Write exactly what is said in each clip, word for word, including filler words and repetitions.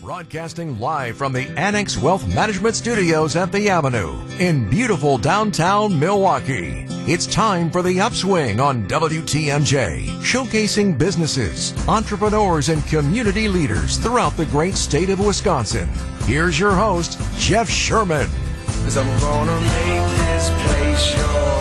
Broadcasting live from the Annex Wealth Management Studios at the Avenue in beautiful downtown Milwaukee. It's time for The Upswing on W T M J, showcasing businesses, entrepreneurs, and community leaders throughout the great state of Wisconsin. Here's your host, Jeff Sherman. 'Cause I'm gonna make this place your home.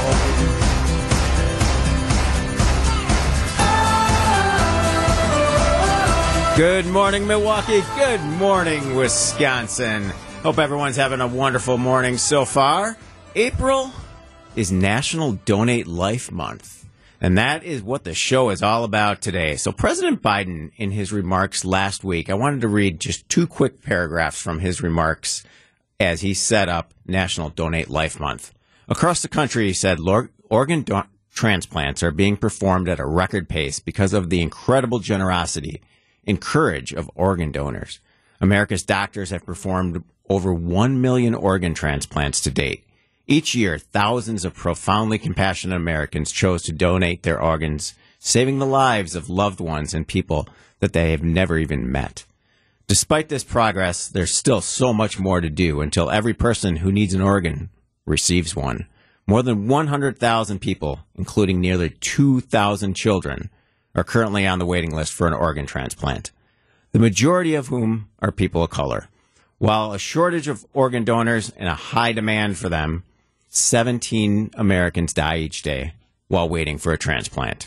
Good morning, Milwaukee. Good morning, Wisconsin. Hope everyone's having a wonderful morning so far. April is National Donate Life Month, and that is what the show is all about today. So President Biden, in his remarks last week, I wanted to read just two quick paragraphs from his remarks as he set up National Donate Life Month. Across the country, he said, organ do- transplants are being performed at a record pace because of the incredible generosity and courage of organ donors. America's doctors have performed over one million organ transplants to date. Each year, thousands of profoundly compassionate Americans chose to donate their organs, saving the lives of loved ones and people that they have never even met. Despite this progress, there's still so much more to do until every person who needs an organ receives one. More than one hundred thousand people, including nearly two thousand children, are currently on the waiting list for an organ transplant, the majority of whom are people of color. While a shortage of organ donors and a high demand for them, seventeen Americans die each day while waiting for a transplant.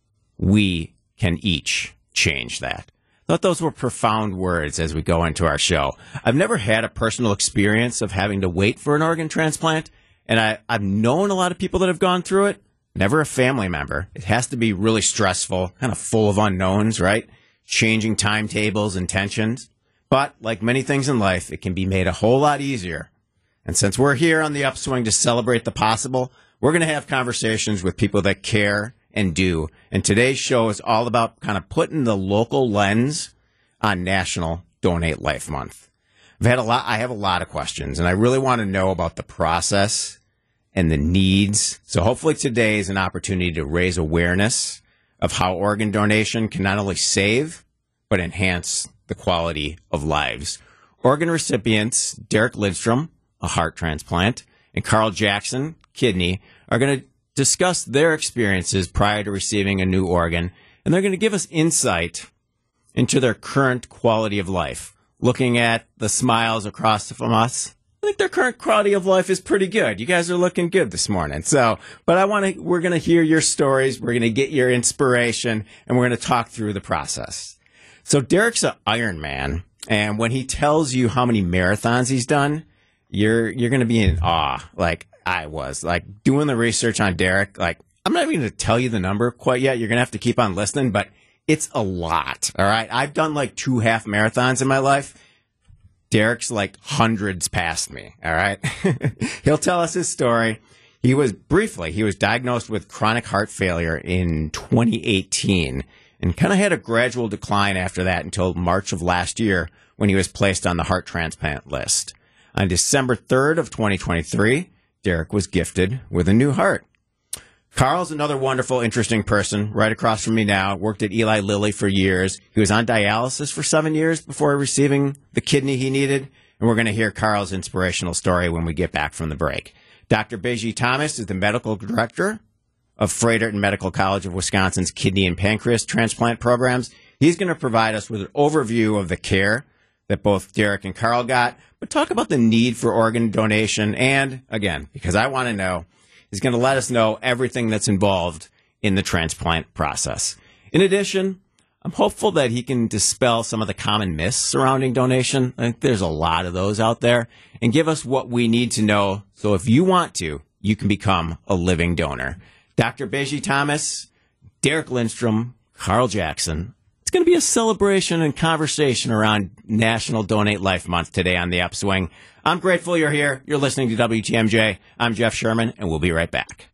We can each change that. I thought those were profound words as we go into our show. I've never had a personal experience of having to wait for an organ transplant, and I, I've known a lot of people that have gone through it. Never a family member. It has to be really stressful, kind of full of unknowns, right? Changing timetables and tensions. But like many things in life, it can be made a whole lot easier. And since we're here on the upswing to celebrate the possible, we're going to have conversations with people that care and do. And today's show is all about kind of putting the local lens on National Donate Life Month. I've had a lot, I have a lot of questions, and I really want to know about the process and the needs. So hopefully today is an opportunity to raise awareness of how organ donation can not only save, but enhance the quality of lives. Organ recipients Derek Lindstrom, a heart transplant, and Carl Jackson, kidney, are going to discuss their experiences prior to receiving a new organ, and they're going to give us insight into their current quality of life. Looking at the smiles across from us, I think their current quality of life is pretty good. You guys are looking good this morning. So, but I want to, we're going to hear your stories. We're going to get your inspiration, and we're going to talk through the process. So Derek's an Iron Man, and when he tells you how many marathons he's done, you're, you're going to be in awe. Like I was, like doing the research on Derek. Like, I'm not even going to tell you the number quite yet. You're going to have to keep on listening, but it's a lot. All right. I've done like two half marathons in my life. Derek's like hundreds past me, all right? He'll tell us his story. He was, briefly, he was diagnosed with chronic heart failure in twenty eighteen and kind of had a gradual decline after that until March of last year when he was placed on the heart transplant list. On December third of twenty twenty-three, Derek was gifted with a new heart. Carl's another wonderful, interesting person right across from me now. Worked at Eli Lilly for years. He was on dialysis for seven years before receiving the kidney he needed. And we're going to hear Carl's inspirational story when we get back from the break. Doctor Beji Thomas is the medical director of Froedtert Medical College of Wisconsin's kidney and pancreas transplant programs. He's going to provide us with an overview of the care that both Derek and Carl got, but talk about the need for organ donation. And again, because I want to know, he's going to let us know everything that's involved in the transplant process. In addition, I'm hopeful that he can dispel some of the common myths surrounding donation. I think there's a lot of those out there, and give us what we need to know so if you want to, you can become a living donor. Doctor Beji Thomas, Derek Lindstrom, Carl Jackson. It's going to be a celebration and conversation around National Donate Life Month today on The Upswing. I'm grateful you're here. You're listening to W T M J. I'm Jeff Sherman, and we'll be right back.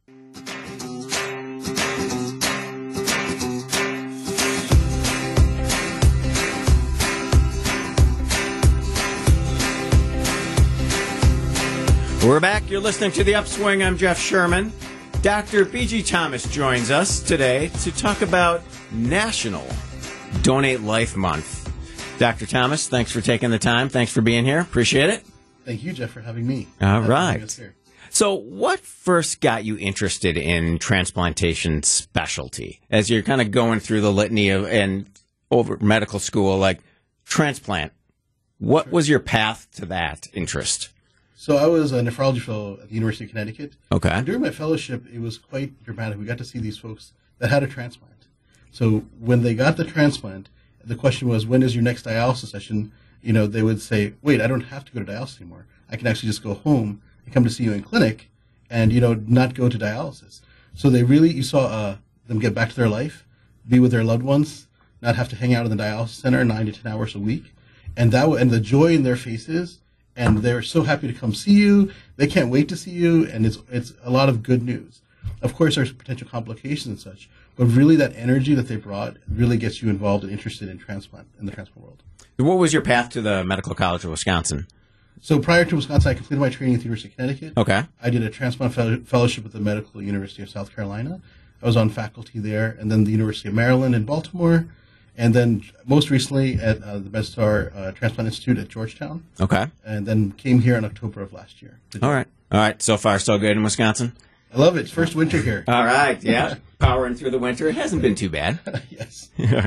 We're back. You're listening to The Upswing. I'm Jeff Sherman. Doctor Beji Thomas joins us today to talk about National Donate Life Month. Doctor Thomas, thanks for taking the time. Thanks for being here. Appreciate it. Thank you, Jeff, for having me. All That's right. So what first got you interested in transplantation specialty? As you're kind of going through the litany of and over medical school, like transplant, what Sure. was your path to that interest? So I was a nephrology fellow at the University of Connecticut. Okay. And during my fellowship, it was quite dramatic. We got to see these folks that had a transplant. So when they got the transplant, the question was, when is your next dialysis session? You know, they would say, wait, I don't have to go to dialysis anymore. I can actually just go home and come to see you in clinic and, you know, not go to dialysis. So they really, you saw uh, them get back to their life, be with their loved ones, not have to hang out in the dialysis center nine to ten hours a week. And that, and the joy in their faces, and they're so happy to come see you. They can't wait to see you, and it's it's a lot of good news. Of course, there's potential complications and such, but really that energy that they brought really gets you involved and interested in transplant, in the transplant world. What was your path to the Medical College of Wisconsin? So prior to Wisconsin, I completed my training at the University of Connecticut. Okay. I did a transplant fellow- fellowship at the Medical University of South Carolina. I was on faculty there, and then the University of Maryland in Baltimore, and then most recently at uh, the MedStar uh, Transplant Institute at Georgetown. Okay. And then came here in October of last year. All right. All right. So far, so good in Wisconsin? I love it. It's first winter here. All right. Yeah. Powering through the winter. It hasn't been too bad. Yes.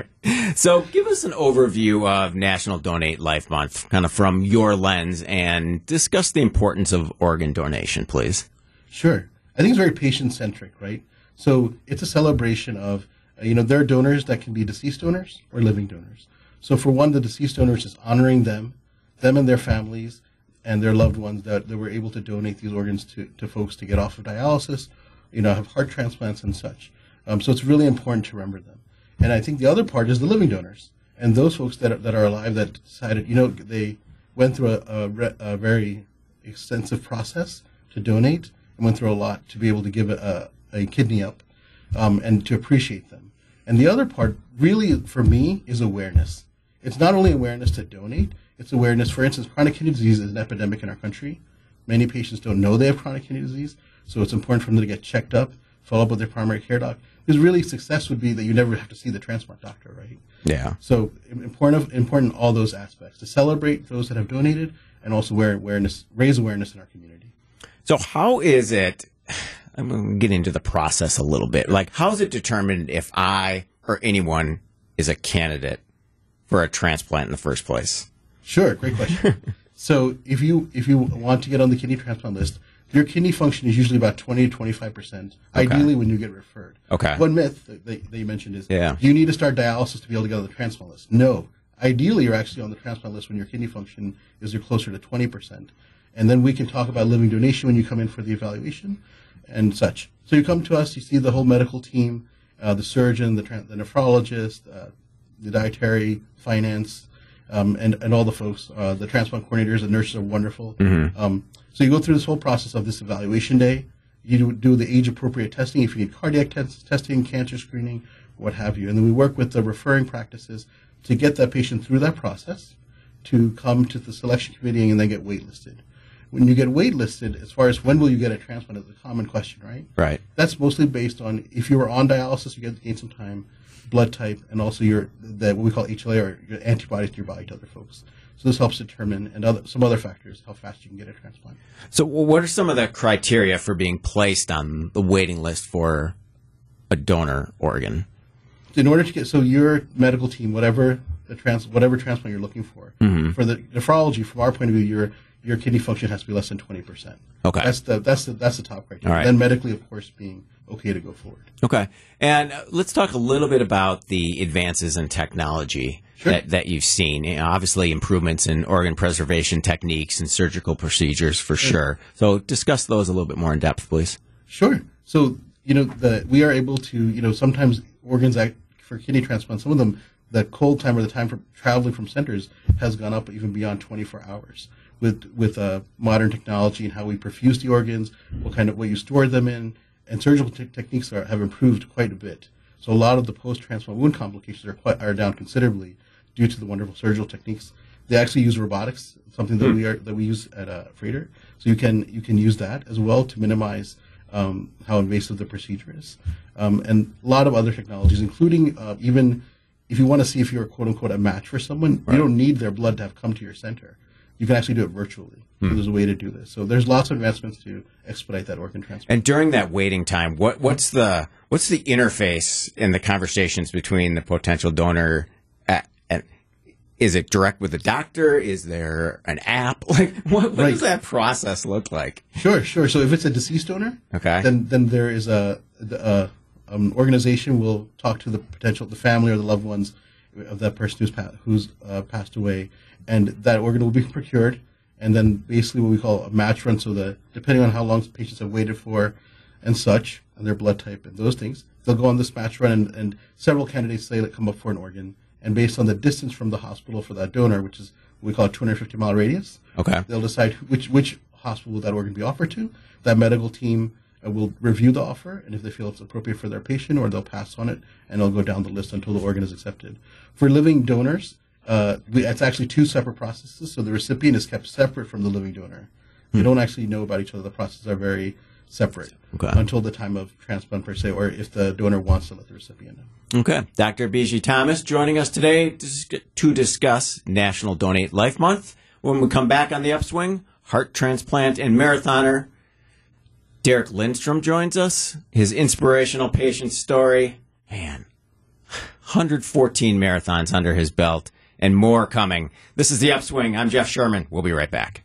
So give us an overview of National Donate Life Month, kind of from your lens, and discuss the importance of organ donation, please. Sure. I think it's very patient-centric, right? So it's a celebration of, uh, you know, there are donors that can be deceased donors or living donors. So for one, the deceased donors is honoring them, them and their families, and their loved ones that, that were able to donate these organs to, to folks to get off of dialysis, you know, have heart transplants and such. Um, so it's really important to remember them. And I think the other part is the living donors and those folks that are, that are alive that decided, you know, they went through a, a, re- a very extensive process to donate and went through a lot to be able to give a, a, a kidney up um, and to appreciate them. And the other part really for me is awareness. It's not only awareness to donate, it's awareness. For instance, chronic kidney disease is an epidemic in our country. Many patients don't know they have chronic kidney disease, so it's important for them to get checked up, follow up with their primary care doc. Because really success would be that you never have to see the transplant doctor, right? Yeah. So important, important in all those aspects, to celebrate those that have donated and also wear awareness, raise awareness in our community. So how is it, I'm going to get into the process a little bit. Like, how is it determined if I or anyone is a candidate for a transplant in the first place? Sure, great question. So if you if you want to get on the kidney transplant list, your kidney function is usually about twenty to twenty-five percent, Okay. ideally when you get referred. Okay. One myth that, that that you mentioned is, Yeah. do you need to start dialysis to be able to get on the transplant list? No. Ideally, you're actually on the transplant list when your kidney function is you're closer to twenty percent. And then we can talk about living donation when you come in for the evaluation and such. So you come to us, you see the whole medical team, uh, the surgeon, the, tran the nephrologist, uh, the dietary, finance, um, and, and all the folks. Uh, the transplant coordinators and nurses are wonderful. Mm-hmm. Um, so you go through this whole process of this evaluation day. You do, do the age-appropriate testing if you need cardiac test, testing, cancer screening, what have you. And then we work with the referring practices to get that patient through that process to come to the selection committee and then get waitlisted. When you get waitlisted, as far as when will you get a transplant is a common question, right? Right. That's mostly based on if you were on dialysis, you get to gain some time, blood type, and also your that what we call H L A or your antibodies to your body to other folks. So this helps determine and other, some other factors how fast you can get a transplant. So what are some of the criteria for being placed on the waiting list for a donor organ? In order to get so your medical team, whatever the trans whatever transplant you're looking for, Mm-hmm. for the nephrology, from our point of view, your your kidney function has to be less than twenty percent. Okay. That's the that's the that's the top criteria. All right. Then medically, of course, being okay to go forward. Okay. And uh, let's talk a little bit about the advances in technology Sure. that, that you've seen. You know, obviously, improvements in organ preservation techniques and surgical procedures for sure. So discuss those a little bit more in depth, please. Sure. So, you know, the, we are able to, you know, sometimes organs act for kidney transplant, some of them, the cold time or the time for traveling from centers has gone up even beyond twenty-four hours with, with uh, modern technology and how we perfuse the organs, what kind of, what you store them in, and surgical te- techniques are, have improved quite a bit. So a lot of the post-transplant wound complications are quite, are down considerably due to the wonderful surgical techniques. They actually use robotics, something that we are that we use at uh, Freighter. So you can you can use that as well to minimize um, how invasive the procedure is, um, and a lot of other technologies, including uh, even if you want to see if you're quote unquote a match for someone, right. you don't need their blood to have come to your center. You can actually do it virtually. Hmm. So there's a way to do this. So there's lots of advancements to expedite that organ transplant. And during that waiting time, what what's the what's the interface in the conversations between the potential donor? At, at, is it direct with the doctor? Is there an app? Like what, what right. does that process look like? Sure, sure. So if it's a deceased donor, okay, then then there is a, a um, organization will talk to the potential the family or the loved ones of that person who's pa- who's uh, passed away. And that organ will be procured, and then basically what we call a match run. So the depending on how long patients have waited for, and such, and their blood type and those things, they'll go on this match run, and, and several candidates say that come up for an organ, and based on the distance from the hospital for that donor, which is what we call a two hundred fifty mile radius, okay, they'll decide which which hospital will that organ be offered to. That medical team uh, will review the offer, and if they feel it's appropriate for their patient, or they'll pass on it, and they'll go down the list until the organ is accepted. For living donors. Uh, we, it's actually two separate processes, so the recipient is kept separate from the living donor. They hmm. don't actually know about each other. The processes are very separate okay. until the time of transplant per se, or if the donor wants to let the recipient know. Okay. Doctor Bijie Thomas joining us today to discuss National Donate Life Month. When we come back on the upswing, heart transplant and marathoner Derek Lindstrom joins us. His inspirational patient story. Man, one hundred fourteen marathons under his belt. And more coming. This is The Upswing. I'm Jeff Sherman. We'll be right back.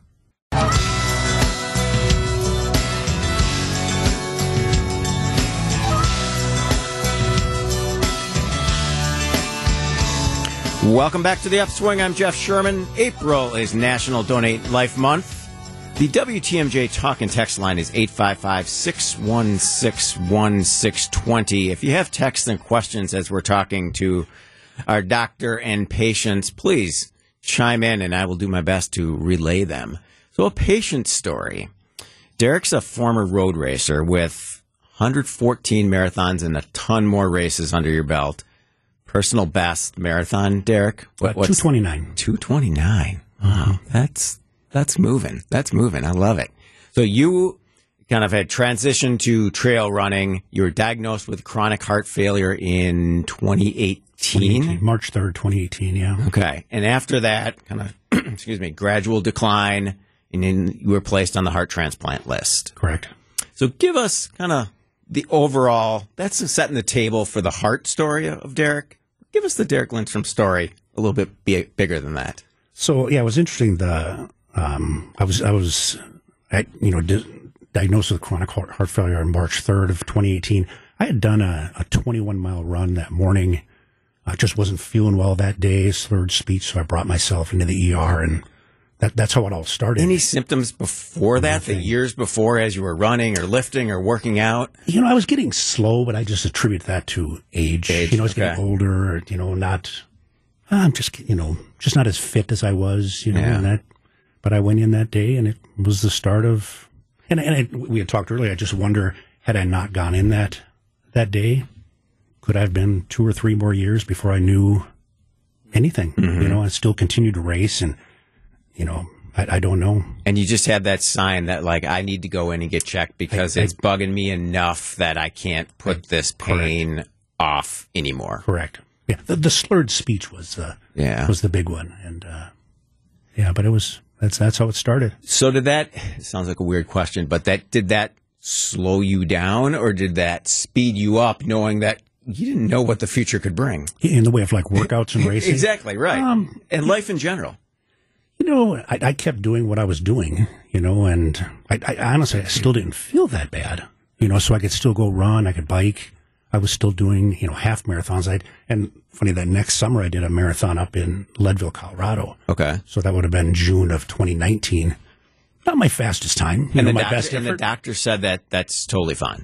Welcome back to The Upswing. I'm Jeff Sherman. April is National Donate Life Month. The W T M J talk and text line is eight five five, six one six, one six two zero. If you have texts and questions as we're talking to our doctor and patients, please chime in and I will do my best to relay them. So a patient story. Derek's a former road racer with one hundred fourteen marathons and a ton more races under your belt. Personal best marathon, Derek? What, uh, two twenty-nine. two twenty-nine. Wow, that's, that's moving. That's moving. I love it. So you kind of had transitioned to trail running. You were diagnosed with chronic heart failure in twenty eighteen. March third, twenty eighteen, yeah. Okay. And after that, kind of, excuse me, gradual decline, and then you were placed on the heart transplant list. Correct. So give us kind of the overall, that's setting the table for the heart story of Derek. Give us the Derek Lindstrom story a little bit b- bigger than that. So, yeah, it was interesting. The um, I was, I was at, you know, di- diagnosed with chronic heart, heart failure on March third of twenty eighteen. I had done a, a twenty-one mile run that morning. I just wasn't feeling well that day, slurred speech, so I brought myself into the E R, and that, that's how it all started. Any symptoms before that, the years before, as you were running or lifting or working out? You know, I was getting slow, but I just attribute that to age. age you know, I was okay. getting older, or, you know, not, I'm just, you know, just not as fit as I was, you know, yeah. and that, but I went in that day, and it was the start of, and, and I, we had talked earlier, I just wonder, had I not gone in that, that day, could I have been two or three more years before I knew anything? Mm-hmm. You know, I still continued to race, and, you know, I, I don't know. And you just had that sign that, like, I need to go in and get checked because I, I, it's bugging me enough that I can't put I, this pain correct. off anymore. Correct. Yeah, the, the slurred speech was uh, yeah. was the big one, and uh, yeah, but it was that's that's how it started. So did that? It sounds like a weird question, but that did that slow you down, or did that speed you up, knowing that you didn't know what the future could bring? In the way of like workouts and racing? Exactly, right. Um, and life in general. You know, I, I kept doing what I was doing, you know, and I, I honestly, I still didn't feel that bad, you know, so I could still go run, I could bike. I was still doing, you know, half marathons. I'd, and funny, that next summer I did a marathon up in Leadville, Colorado. Okay. So that would have been June of twenty nineteen. Not my fastest time. You and, know, the my doctor, best and the doctor said that that's totally fine.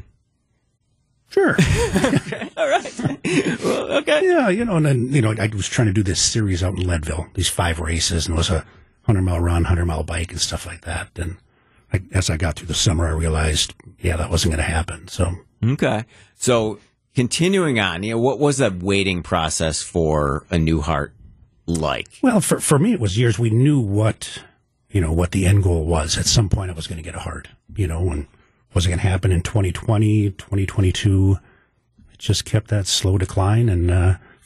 Sure. Okay. All right. Well, okay. Yeah, you know, and then, you know, I was trying to do this series out in Leadville, these five races, and it was a hundred mile run, hundred mile bike and stuff like that. And I, as I got through the summer, I realized, yeah, that wasn't going to happen. So, okay. So continuing on, you know, what was that waiting process for a new heart like? Well, for, for me, it was years. We knew what, you know, what the end goal was. At some point I was going to get a heart, you know, and was it going to happen in twenty twenty, twenty twenty-two? It just kept that slow decline. And, uh,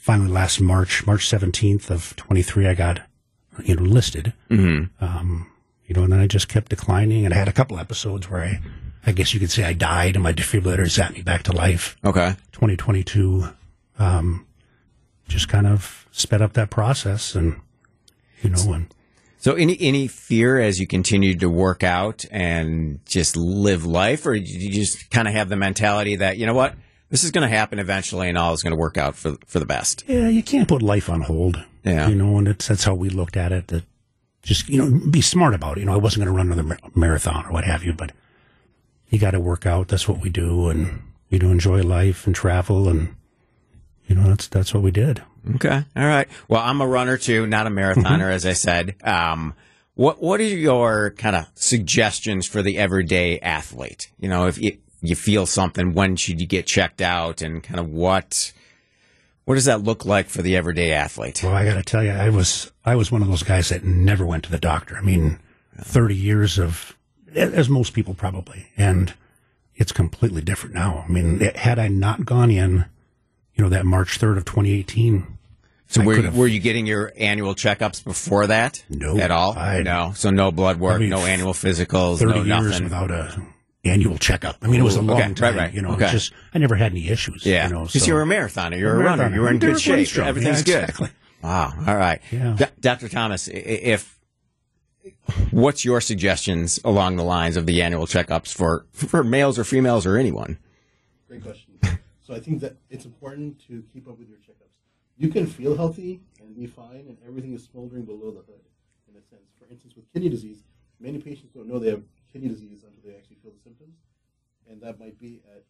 finally last March, March seventeenth of twenty-three, I got, you know, listed. Mm-hmm. Um, you know, and then I just kept declining, and I had a couple episodes where I, I guess you could say I died, and my defibrillator zapped me back to life. Okay. twenty twenty-two, um, just kind of sped up that process, and, you know, and. So any any fear as you continue to work out and just live life, or did you just kind of have the mentality that, you know what, this is going to happen eventually and all is going to work out for for the best? Yeah, you can't put life on hold. Yeah. You know, and it's, that's how we looked at it. That just, you know, be smart about it. You know, I wasn't going to run another marathon or what have you, but you got to work out. That's what we do. And, you know, enjoy life and travel. And, you know, that's, that's what we did. Okay. All right. Well, I'm a runner too, not a marathoner, as I said. Um, what, what are your kind of suggestions for the everyday athlete? You know, if you, you feel something, when should you get checked out, and kind of what, what does that look like for the everyday athlete? Well, I got to tell you, I was I was one of those guys that never went to the doctor. I mean, thirty years of, as most people probably, and it's completely different now. I mean, had I not gone in, you know, that March third of twenty eighteen. So were, were you getting your annual checkups before that? No. At all? I, no. So no blood work, I mean, no annual physicals, thirty no years nothing. without a annual checkup. I mean, it was a long Okay, time. right, right. You know, Okay. it's just I never had any issues. Yeah, you know, because so. you're a marathoner, you're a, I'm a runner, marathoner. you're in I'm good Derek shape, Lindstrom. everything's Yeah, good. exactly. Wow, all right. Yeah. D- Doctor Thomas, i- if what's your suggestions along the lines of the annual checkups for for males or females or anyone? Great question. So I think that it's important to keep up with your checkups. You can feel healthy and be fine, and everything is smoldering below the hood, in a sense. For instance, with kidney disease, many patients don't know they have kidney disease until they actually feel the symptoms, and that might be at.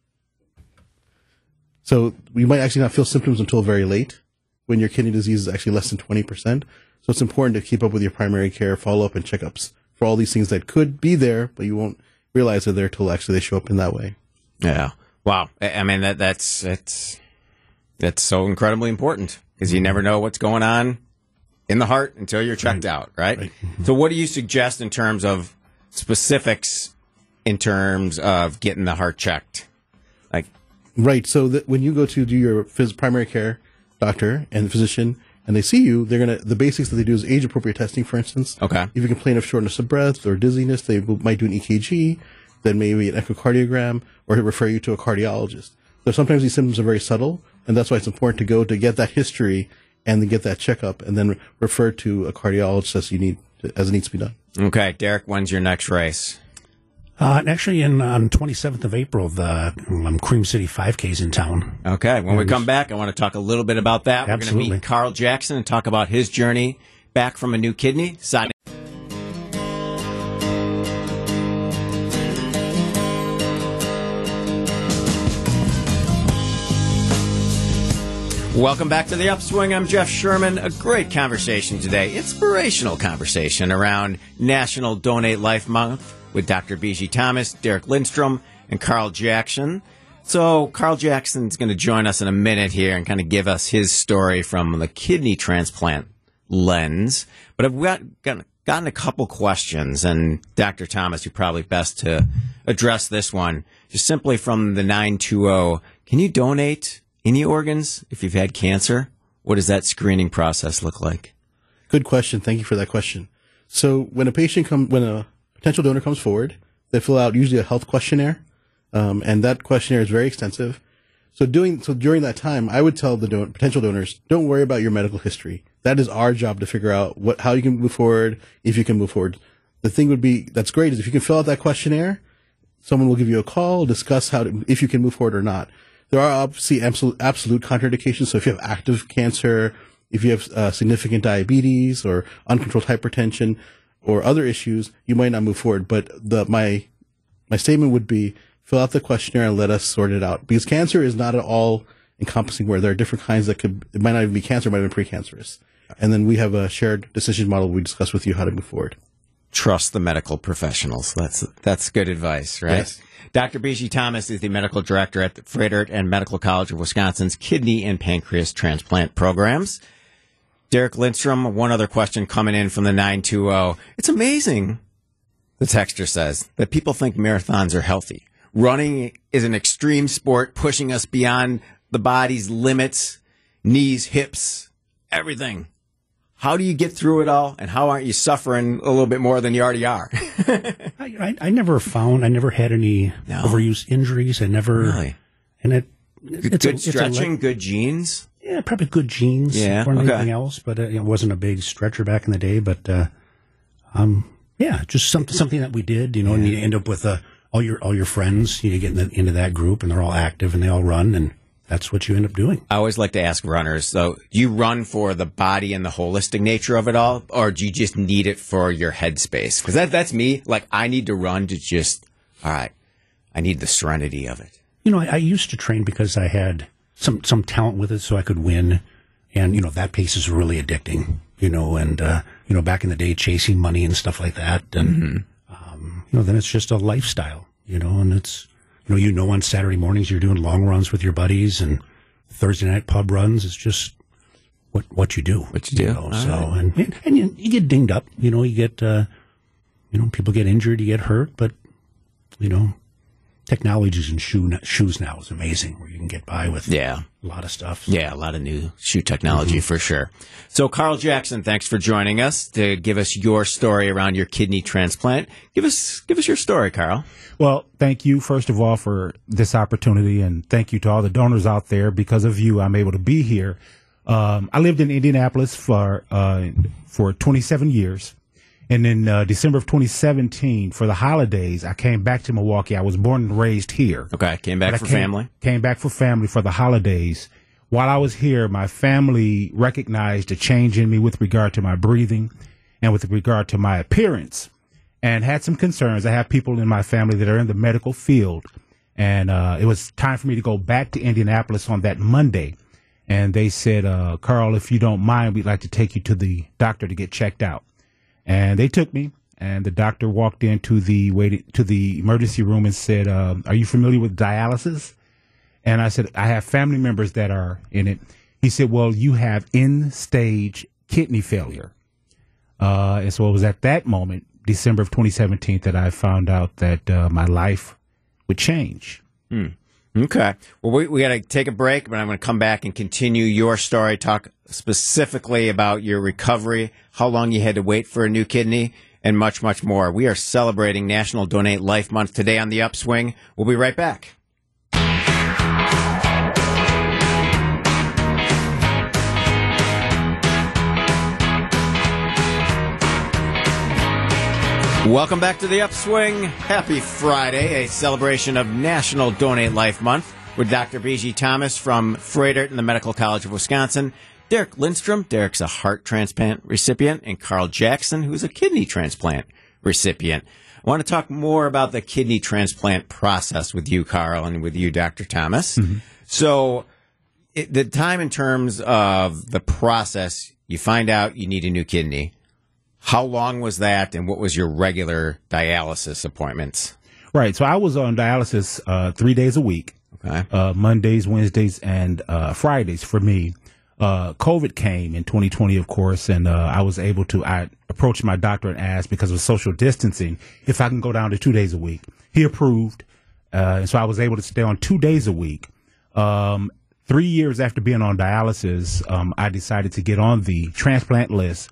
So we might actually not feel symptoms until very late, when your kidney disease is actually less than twenty percent. So it's important to keep up with your primary care, follow-up, and checkups for all these things that could be there, but you won't realize they're there till actually they show up in that way. Yeah. Wow. I I mean, that that's that's that's so incredibly important, because you never know what's going on in the heart until you're checked Right. out, right? Right. So what do you suggest in terms of specifics in terms of getting the heart checked? Like, Right. So that when you go to do your phys- primary care doctor and physician, and they see you, they're gonna the basics that they do is age appropriate testing, for instance. Okay. If you complain of shortness of breath or dizziness, they will, might do an E K G, then maybe an echocardiogram, or refer you to a cardiologist. So sometimes these symptoms are very subtle, and that's why it's important to go to get that history and then get that checkup, and then refer to a cardiologist as you need to, as it needs to be done. okay, Derek, when's your next race? Uh, and actually, in on twenty-seventh of April, the um, Cream City five K is in town. Okay, when we come back, I want to talk a little bit about that. We're going to Absolutely. meet Carl Jackson and talk about his journey back from a new kidney. Sign- Welcome back to The Upswing. I'm Jeff Sherman. A great conversation today, inspirational conversation around National Donate Life Month with Doctor B G Thomas, Derek Lindstrom, and Carl Jackson. So Carl Jackson's going to join us in a minute here and kind of give us his story from the kidney transplant lens. But I've got, got, gotten a couple questions, and Doctor Thomas, you're probably best to address this one. Just simply from the nine two zero, can you donate any organs if you've had cancer? What does that screening process look like? Good question. Thank you for that question. So when a patient come, when a potential donor comes forward, they fill out usually a health questionnaire, um, and that questionnaire is very extensive. So doing so during that time, I would tell the don- potential donors, don't worry about your medical history. That is our job to figure out what how you can move forward, if you can move forward. The thing would be that's great is if you can fill out that questionnaire, someone will give you a call, discuss how to, if you can move forward or not. There are obviously absolute, absolute contraindications. So if you have active cancer, if you have uh, significant diabetes or uncontrolled hypertension or other issues, you might not move forward. But the, my, my statement would be fill out the questionnaire and let us sort it out, because cancer is not at all encompassing, where there are different kinds that could, it might not even be cancer, it might have been precancerous. And then we have a shared decision model we discuss with you how to move forward. Trust the medical professionals. That's that's good advice, right? Yes. Doctor B G Thomas is the medical director at the Frederick and Medical College of Wisconsin's kidney and pancreas transplant programs. Derek Lindstrom, one other question coming in from the nine two zero. It's amazing, the texter says, that people think marathons are healthy. Running is an extreme sport, pushing us beyond the body's limits. knees, hips, everything. How do you get through it all, and how aren't you suffering a little bit more than you already are? I, I, I never found, I never had any No. overuse injuries. I never, Really? and it, Good, it's a- good it's a stretching, light- good genes. yeah, probably good genes Yeah, more than okay. anything else, but uh, it wasn't a big stretcher back in the day. But uh, um, yeah, just something something that we did, you know, and you end up with uh, all your all your friends. You get in the, into that group, and they're all active, and they all run, and that's what you end up doing. I always like to ask runners, so do you run for the body and the holistic nature of it all, or do you just need it for your headspace? Because that, that's me. Like, I need to run to just, all right, I need the serenity of it. You know, I, I used to train because I had some some talent with it, so I could win, and you know that pace is really addicting. You know, and uh, you know back in the day, chasing money and stuff like that, and Mm-hmm. um, you know, then it's just a lifestyle. You know, and it's you know, you know, on Saturday mornings you're doing long runs with your buddies, and Thursday night pub runs. It's just what what you do. What you do. know, All so right. and and you, you get dinged up. You know, you get uh, you know people get injured, you get hurt, but you know. Technologies in shoe, shoes now is amazing, where you can get by with Yeah. a lot of stuff. Yeah, a lot of new shoe technology for sure. So, Carl Jackson, thanks for joining us to give us your story around your kidney transplant. Give us give us your story, Carl. Well, thank you, first of all, for this opportunity, and thank you to all the donors out there. Because of you, I'm able to be here. Um, I lived in Indianapolis for uh, for twenty-seven years. And in uh, December of twenty seventeen, for the holidays, I came back to Milwaukee. I was born and raised here. Okay, came back But I for came, family. Came back for family for the holidays. While I was here, my family recognized a change in me with regard to my breathing and with regard to my appearance, and had some concerns. I have people in my family that are in the medical field, and uh, it was time for me to go back to Indianapolis on that Monday. And they said, uh, Carl, if you don't mind, we'd like to take you to the doctor to get checked out. And they took me, and the doctor walked into the waiting to the emergency room and said, um, "Are you familiar with dialysis?" And I said, "I have family members that are in it." He said, "Well, you have end-stage kidney failure." Uh, and so it was at that moment, December of twenty seventeen, that I found out that uh, my life would change. Okay. Well, we, we got to take a break, but I'm going to come back and continue your story, talk specifically about your recovery, how long you had to wait for a new kidney, and much, much more. We are celebrating National Donate Life Month today on The Upswing. We'll be right back. Welcome back to The Upswing. Happy Friday, a celebration of National Donate Life Month with Doctor B G Thomas from Froedtert and the Medical College of Wisconsin, Derek Lindstrom, Derek's a heart transplant recipient, and Carl Jackson, who's a kidney transplant recipient. I want to talk more about the kidney transplant process with you, Carl, and with you, Doctor Thomas. Mm-hmm. So it, the time in terms of the process, you find out you need a new kidney. How long was that, and what was your regular dialysis appointments? Right. So I was on dialysis uh, three days a week, Okay. uh, Mondays, Wednesdays, and uh, Fridays for me. Uh, COVID came in twenty twenty, of course, and uh, I was able to, I approached my doctor and asked, because of social distancing, if I can go down to two days a week. He approved, uh, and so I was able to stay on two days a week. Um, three years after being on dialysis, um, I decided to get on the transplant list.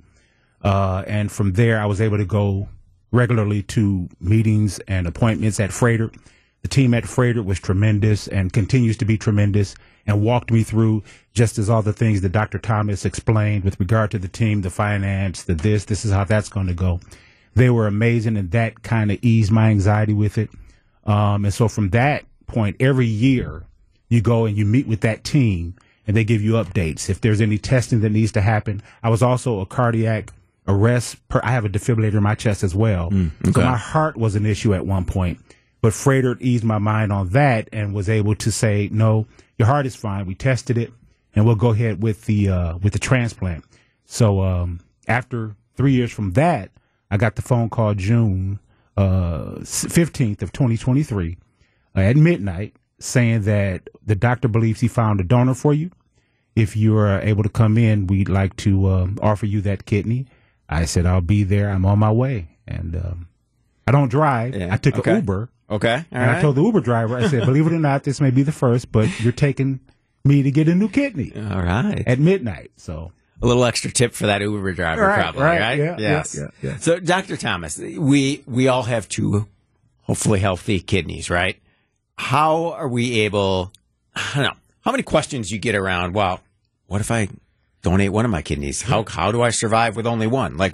Uh, and from there, I was able to go regularly to meetings and appointments at Froedtert. The team at Froedtert was tremendous and continues to be tremendous, and walked me through just as all the things that Doctor Thomas explained with regard to the team, the finance, the this, this is how that's going to go. They were amazing, and that kind of eased my anxiety with it. Um, and so from that point, every year you go and you meet with that team, and they give you updates. If there's any testing that needs to happen. I was also a cardiac arrest. Per, I have a defibrillator in my chest as well. Mm, okay. So my heart was an issue at one point, but Froedtert eased my mind on that and was able to say, no, your heart is fine. We tested it, and we'll go ahead with the, uh, with the transplant. So, um, after three years from that, I got the phone call June, uh, fifteenth of twenty twenty-three, uh, at midnight, saying that the doctor believes he found a donor for you. If you are able to come in, we'd like to, um, offer you that kidney. I said, I'll be there. I'm on my way. And um, I don't drive. Yeah. I took Okay. an Uber. Okay. All and right. I told the Uber driver, I said, believe it or not, this may be the first, but you're taking me to get a new kidney All right. at midnight. So A little extra tip for that Uber driver, Right, probably, right, right? yeah, yes. yeah, yeah, yeah. So, Doctor Thomas, we we all have two hopefully healthy kidneys, right? How are we able? I don't know. How many questions you get around? Well, what if I donate one of my kidneys? How how do I survive with only one? Like,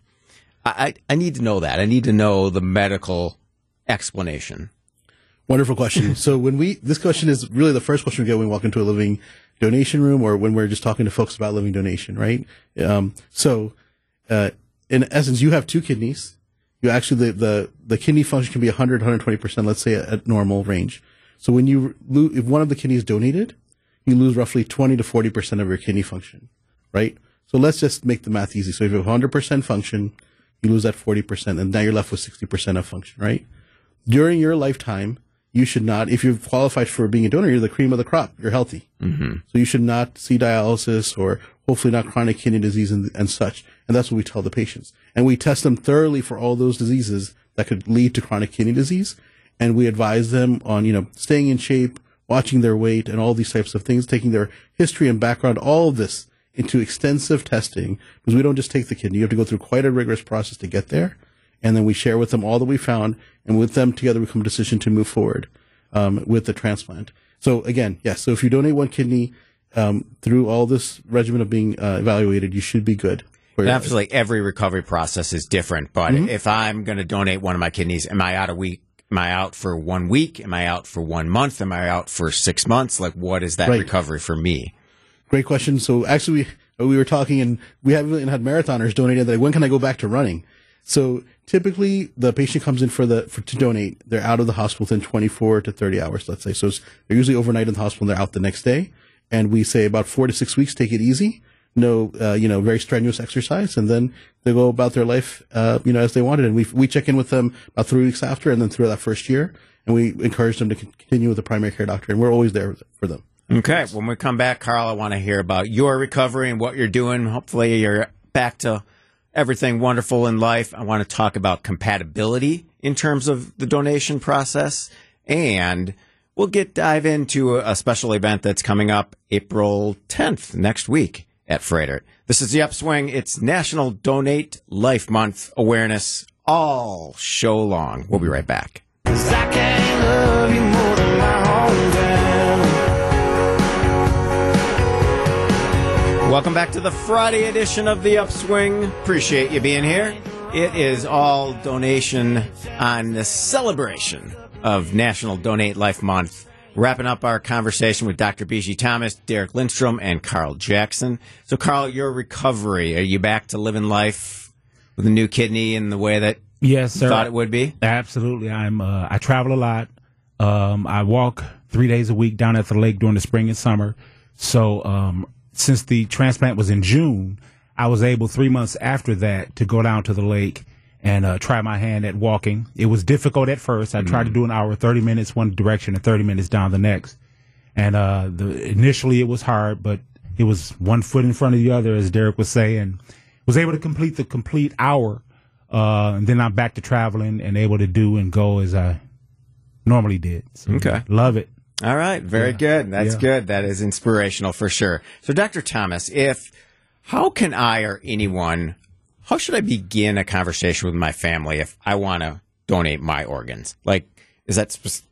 I I need to know that. I need to know the medical explanation. Wonderful question. So when we, this question is really the first question we get when we walk into a living donation room or when we're just talking to folks about living donation, right? Um, so, uh, in essence, you have two kidneys. You actually, the, the, the kidney function can be one hundred, one hundred twenty percent, let's say at, at normal range. So when you lose, if one of the kidneys donated, you lose roughly twenty to forty percent of your kidney function, right? So let's just make the math easy. So if you have one hundred percent function, you lose that forty percent and now you're left with sixty percent of function, right? During your lifetime, you should not, if you've qualified for being a donor, you're the cream of the crop. You're healthy. Mm-hmm. So you should not see dialysis or hopefully not chronic kidney disease and, and such. And that's what we tell the patients. And we test them thoroughly for all those diseases that could lead to chronic kidney disease. And we advise them on, you know, staying in shape, watching their weight and all these types of things, taking their history and background, all of this into extensive testing because we don't just take the kidney. You have to go through quite a rigorous process to get there. And then we share with them all that we found, and with them together we come to a decision to move forward um, with the transplant. So again, yes, so if you donate one kidney um, through all this regimen of being uh, evaluated, you should be good. And obviously, every recovery process is different, but mm-hmm. if I'm going to donate one of my kidneys, am I out a week? Am I out for one week? Am I out for one month? Am I out for six months? Like, what is that right. recovery for me? Great question. So actually, we, we were talking, and we haven't had marathoners donated. Like, when can I go back to running? So typically, the patient comes in for the for, to donate. They're out of the hospital within twenty-four to thirty hours, let's say. So it's, they're usually overnight in the hospital, and they're out the next day. And we say about four to six weeks, take it easy. No, uh, you know, very strenuous exercise, and then they go about their life, uh, you know, as they wanted. And we we check in with them about three weeks after, and then through that first year, and we encourage them to continue with the primary care doctor, and we're always there for them. Okay, when we come back, Carl, I want to hear about your recovery and what you're doing. Hopefully, you're back to everything wonderful in life. I want to talk about compatibility in terms of the donation process, and we'll get dive into a special event that's coming up April tenth next week at Freighter. This is The Upswing. It's National Donate Life Month awareness all show long. We'll be right back. 'Cause I can't love you more than my hometown. Welcome back to the Friday edition of The Upswing. Appreciate you being here. It is all donation on the celebration of National Donate Life Month. Wrapping up our conversation with Doctor B G Thomas, Derek Lindstrom, and Carl Jackson. So, Carl, your recovery, are you back to living life with a new kidney in the way that yes, sir. you thought it would be? Absolutely. I'm. Uh, I travel a lot. Um, I walk three days a week down at the lake during the spring and summer. So, um, since the transplant was in June, I was able three months after that to go down to the lake and uh, try my hand at walking. It was difficult at first. I mm-hmm. tried to do an hour, thirty minutes one direction and thirty minutes down the next. And uh, the, initially it was hard, but it was one foot in front of the other, as Derek was saying. Was able to complete the complete hour, uh, and then I'm back to traveling and able to do and go as I normally did. So, okay. Love it. All right. Very yeah. good. That's yeah. good. That is inspirational for sure. So, Doctor Thomas, if how can I or anyone How should I begin a conversation with my family if I want to donate my organs? Like, is that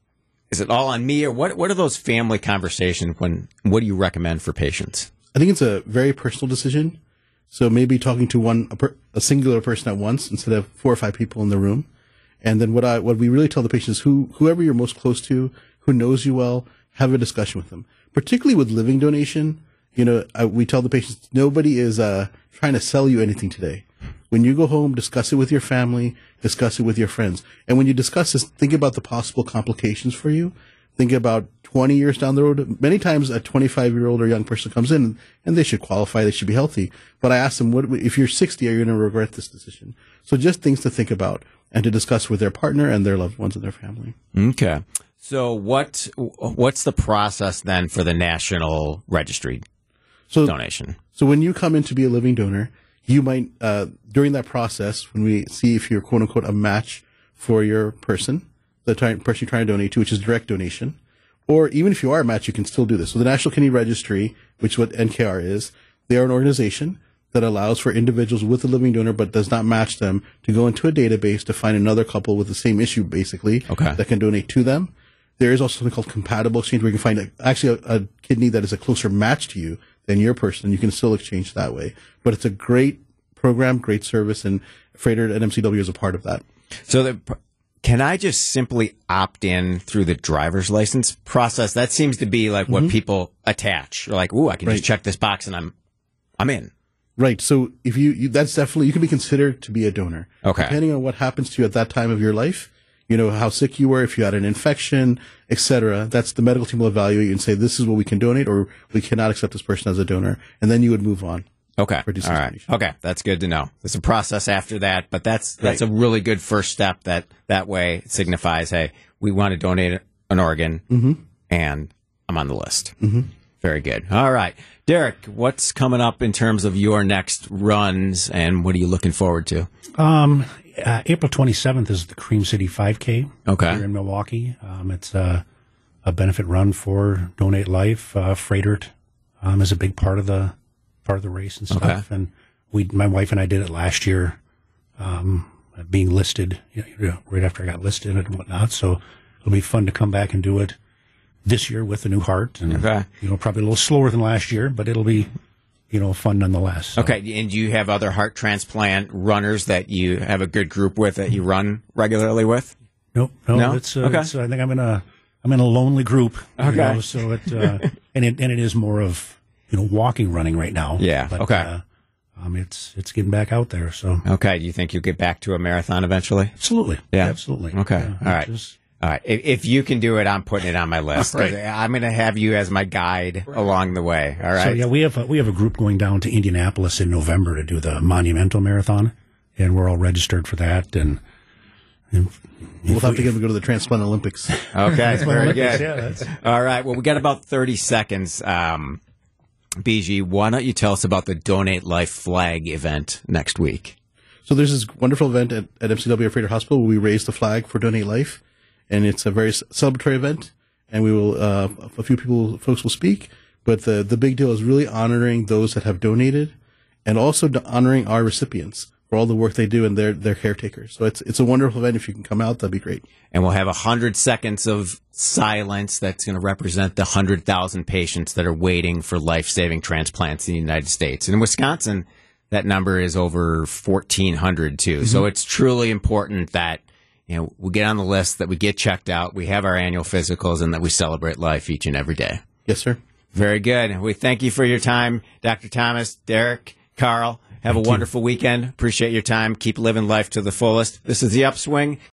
is it all on me, or what? What are those family conversations? When what do you recommend for patients? I think it's a very personal decision. So maybe talking to one a, per, a singular person at once instead of four or five people in the room. And then what I what we really tell the patients, who whoever you're most close to, who knows you well, have a discussion with them. Particularly with living donation, you know, I, we tell the patients nobody is uh, trying to sell you anything today. When you go home, discuss it with your family, discuss it with your friends. And when you discuss this, think about the possible complications for you. Think about twenty years down the road. Many times a twenty-five-year-old or young person comes in and they should qualify, they should be healthy. But I ask them, what, if you're sixty, are you going to regret this decision? So just things to think about and to discuss with their partner and their loved ones and their family. Okay. So what what's the process then for the National Registry so, donation? So when you come in to be a living donor, you might, uh, during that process, when we see if you're quote unquote a match for your person, the ty- person you're trying to donate to, which is direct donation, Or even if you are a match, you can still do this. So the National Kidney Registry, which is what N K R is, they are an organization that allows for individuals with a living donor but does not match them to go into a database to find another couple with the same issue, basically, Okay. that can donate to them. There is also something called compatible exchange where you can find a, actually a, a kidney that is a closer match to you than your person. You can still exchange that way. But it's a great program, great service, and Freighter and M C W is a part of that. So the, can I just simply opt in through the driver's license process? That seems to be like what Mm-hmm. people attach. They're like, ooh, I can Right. just check this box and I'm I'm in. Right. So if you, you, that's definitely, you can be considered to be a donor. Okay. Depending on what happens to you at that time of your life, you know, how sick you were, if you had an infection, et cetera, that's the medical team will evaluate you and say, this is what we can donate or we cannot accept this person as a donor. And then you would move on. Okay. For deceased All right. donation. Okay. That's good to know. There's a process after that, but that's that's Right. a really good first step. That that way it signifies, hey, we want to donate an organ, Mm-hmm. and I'm on the list. Mm-hmm. Very good. All right, Derek, what's coming up in terms of your next runs, and what are you looking forward to? Um, uh, April twenty-seventh is the Cream City five K Okay. here in Milwaukee. Um, it's a, a benefit run for Donate Life. Uh, Freighter um, is a big part of the part of the race and stuff. Okay. And we, my wife and I, did it last year, um, being listed you know, right after I got listed and whatnot. So it'll be fun to come back and do it this year with a new heart. And, Okay. you know, probably a little slower than last year, but it'll be, you know, fun nonetheless. So. Okay, and do you have other heart transplant runners that you have a good group with that you run regularly with? Nope. No, No? it's, uh, Okay. it's, uh, I think I'm in a, I'm in a lonely group. you Okay. know, so it, uh, and it, and it is more of, you know, walking, running right now. Yeah, But, okay. Uh, um, it's, it's getting back out there. So Okay, do you think you'll get back to a marathon eventually? absolutely. Yeah. Absolutely. Okay. Yeah, All right. just- All right. If, if you can do it, I'm putting it on my list. Right. I'm going to have you as my guide along the way. All right. So yeah, we have a, we have a group going down to Indianapolis in November to do the Monumental Marathon, and we're all registered for that. And, and We'll have to get them to go to the Transplant Olympics. Okay. Very good. yeah, that's, All right. Well, we got about thirty seconds. Um, B G, why don't you tell us about the Donate Life flag event next week? So there's this wonderful event at, at M C W Freighter Hospital where we raise the flag for Donate Life, and it's a very c- celebratory event. And we will, uh, a few people, folks will speak, but the the big deal is really honoring those that have donated, and also do- honoring our recipients for all the work they do and their their caretakers. So it's it's a wonderful event. If you can come out, that'd be great. And we'll have one hundred seconds of silence that's going to represent the one hundred thousand patients that are waiting for life-saving transplants in the United States. And in Wisconsin, that number is over fourteen hundred, too. Mm-hmm. So it's truly important that, you know, we get on the list, that we get checked out, we have our annual physicals, and that we celebrate life each and every day. Yes, sir. Very good. We thank you for your time, Doctor Thomas, Derek, Carl. Have a wonderful weekend. Appreciate your time. Keep living life to the fullest. This is The Upswing.